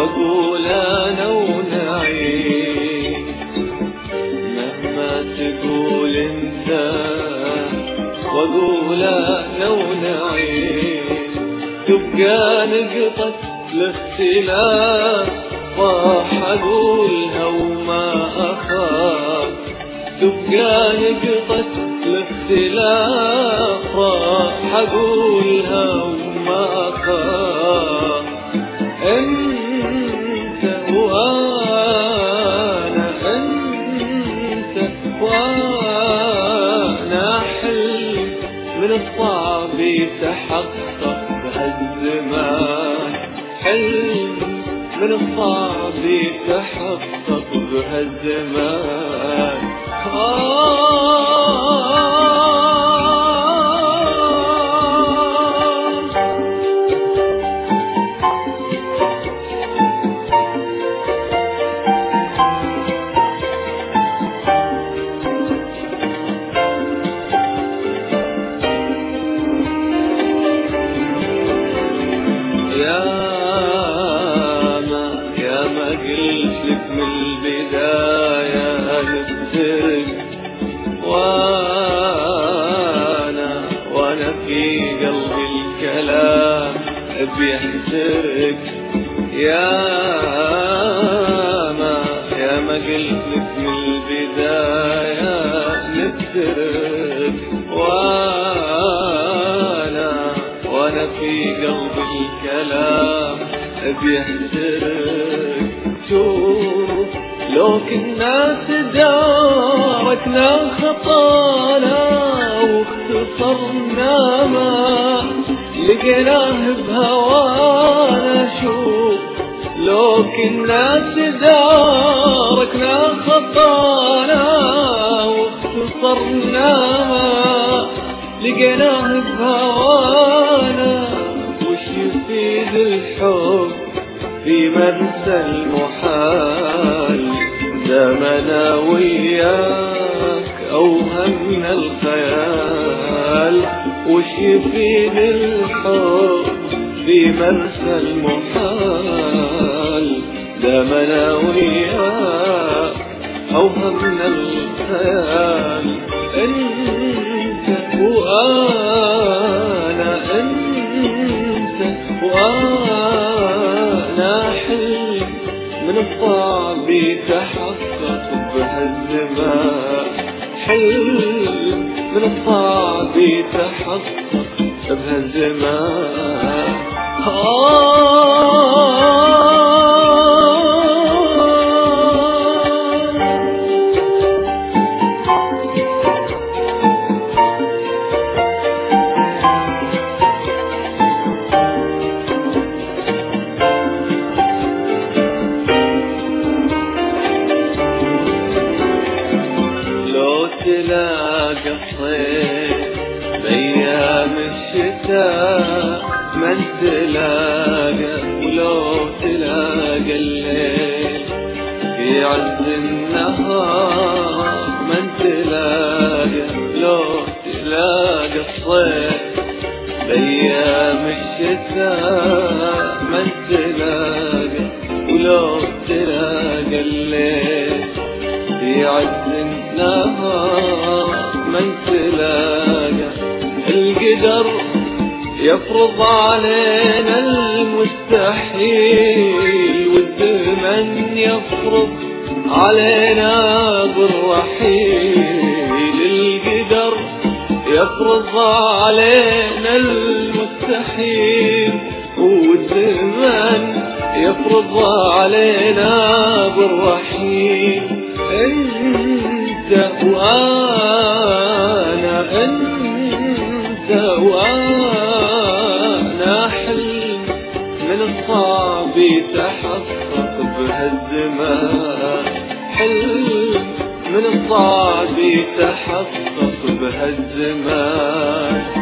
واقول انا ونعيش. مهما تقول انت واقول انا ونعيش، تبقى نقطة الاختلاف راح اقولها وما اخاف. تبقى نقطة الاختلاف راح اقولها وما اخاف. انت وانا، انت وانا، حلم من الصعب يتحقق بهالزمان. حلم من الصعب يتحقق بهالزمان. يا ما قلت لك من البداية نفترق، وانا في قلبي الكلام بيحترق. يا ما قلت لك من البداية نفترق، وانا في قلبي الكلام بيحترق. شوف لو كنا تداركنا خطانا واختصرنا ما لقيناه بهوانا. شوف لو كنا تداركنا خطانا واختصرنا ما لقيناه بهوانا. وش يفيد الحب في مرسى المحال؟ زمنا وياك أوهمنا الخيال. وش يفيد الحب في مرسى المحال؟ زمنا وياك أوهمنا الخيال. انت وانا، انت وانا، حلم من الصعب يتحقق بهالزمان. حلم من الصعب يتحقق بهالزمان. تلاقى الصيف بأيام الشتاء من تلاقى، ولو تلاقى الليل في عز النهار من تلاقى. لو تلاقى الصيف بأيام الشتاء من تلاقى، ولو تلاقى الليل في عز النهار من تلاقى. القدر يفرض علينا المستحيل، والزمن يفرض علينا بالرحيل. القدر يفرض علينا المستحيل، والزمن يفرض علينا بالرحيل. انت وانا، انت وانا، حلم من الصعب يتحقق بهالزمان. حلم من الصعب يتحقق بهالزمان.